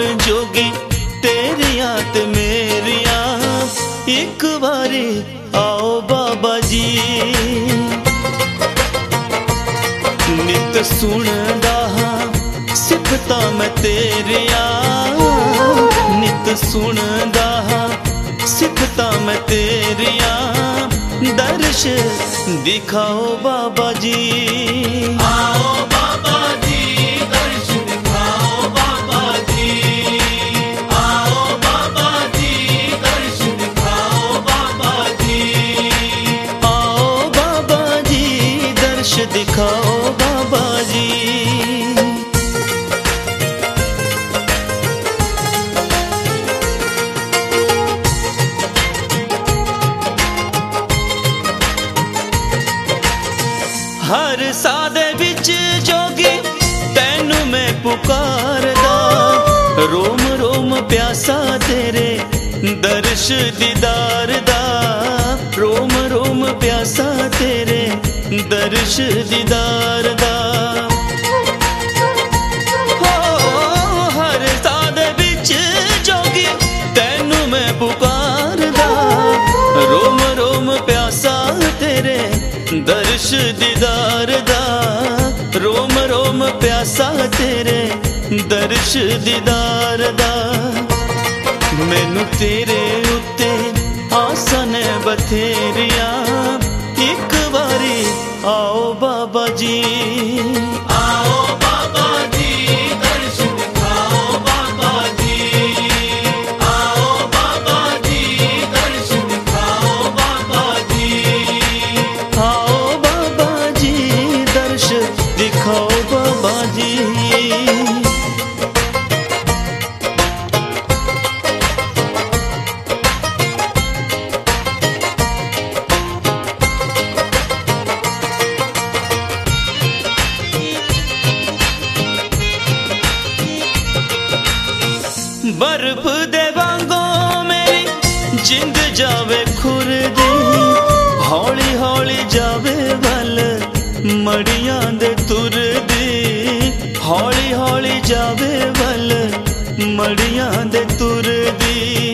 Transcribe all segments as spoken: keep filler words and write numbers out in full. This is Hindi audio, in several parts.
जोगी तेरिया ते मेरिया, एक बारी आओ बाबा जी। नित सुनदा हां सिफतां मैं तेरिया, नित सुनदा हां सिफतां मैं तेरिया, दर्श दिखाओ बाबा जी। आओ बाबा जी दर्श दिखाओ बाबा जी, आओ बाबा जी दर्श दिखाओ बाबा जी, आओ बाबा जी दर्श दिखाओ बाबा जी। हर सादे विच जोगी तैनू मैं पुकारदा, रोम रोम प्यासा तेरे दर्श दीदार दा, रोम रोम प्यासा तेरे दर्श दीदार दा। हो हर सादे विच जोगी तैनू मैं पुकारदा, रोम रोम प्यासा तेरे दर्श दीदार दा, रोम रोम प्यासा तेरे दर्श दीदार दा। मैनू तेरे उत्ते आसां ने बथेरिया, एक बारी आओ बाबा जी। आओ बाबा जी दर्श दिखाओ बाबा जी, आओ बाबा जी दर्श दिखाओ बाबा जी, आओ बाबा जी दर्श दिखाओ बाबा जी। बर्फ दे वांगों मेरी जिंद जावे खुरदी, हौली हौली जावे वल मड़ियां दे तुरदी, हौली हौली जावे वल मड़ियां दे तुरदी।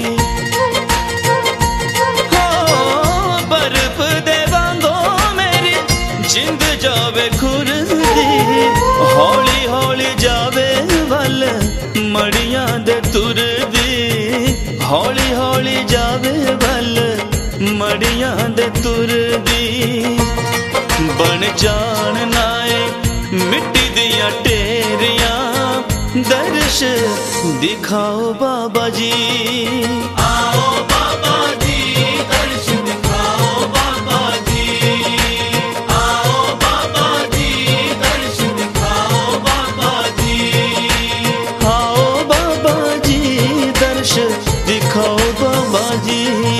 हो बर्फ दे वांगों मेरी जिंद जावे खुरदी, हौली हौली जावे वल मड़ियां दे तुरदी, हौली हौली जावे वल मड़ियां दे तुरदी। बन जान नाए मिट्टी दियां टेरियां, दर्श दिखाओ बाबा जी। आओ बाबा जी दर्श दिखाओ बाबा जी, आओ बाबा जी दर्श दिखाओ बाबा जी, आओ बाबा जी दर्श दिखाओ बाबा जी।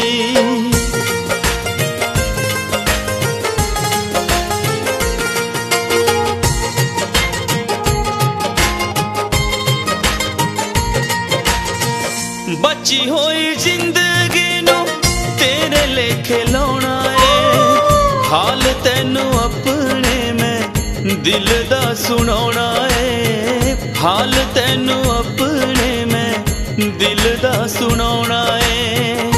बची हुई जिंदगी नू तेरे लेखे लाउणा है, हाल तैनू अपने मैं दिल दा सुनाउणा है, हाल तैनू अपने मैं दिल दा सुनाउणा है।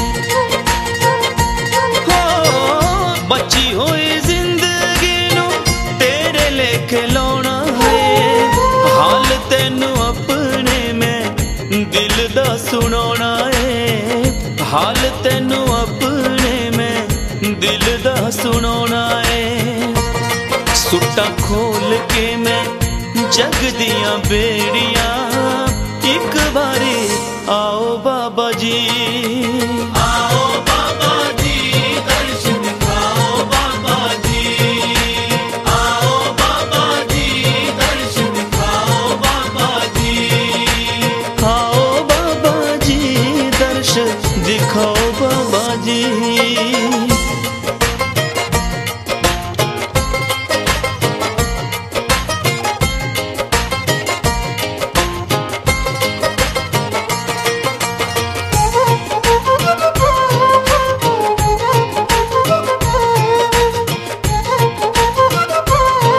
हो बची हुई जिंदगी नू तेरे लेखे लाउणा है, हाल तैनू अपने मैं दिल दा सुनाउणा है, हाल तैनू अपने मैं दिल दा सुनाउणा है। सुट्टा खोल के मैं जग दियां बेड़ियां, एक बारी आओ बाबा जी। आओ बाबा जी दर्श दिखाओ बाबा जी, आओ बाबा जी दर्श दिखाओ बाबा जी, आओ बाबा जी दर्श दिखाओ बाबा जी।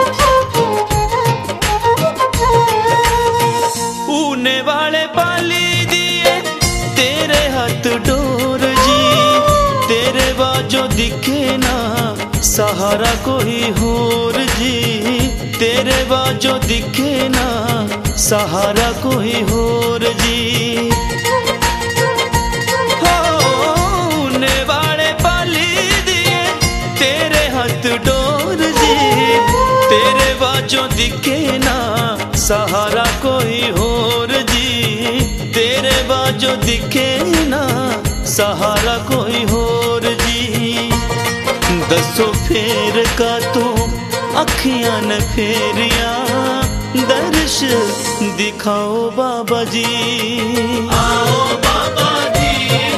ऊने वाले पाली सहारा कोई होर जी, तेरे बाजो दिखे ना सहारा कोई होर जी। हो ने वाले पाली दिए तेरे हाथ डोर जी, तेरे बाजो दिखे ना सहारा कोई होर जी, तेरे बाजो दिखे ना सहारा कोई होर जी। दसो फेर का तू अखियां न फेरिया, दर्श दिखाओ बाबा जी। आओ बाबा जी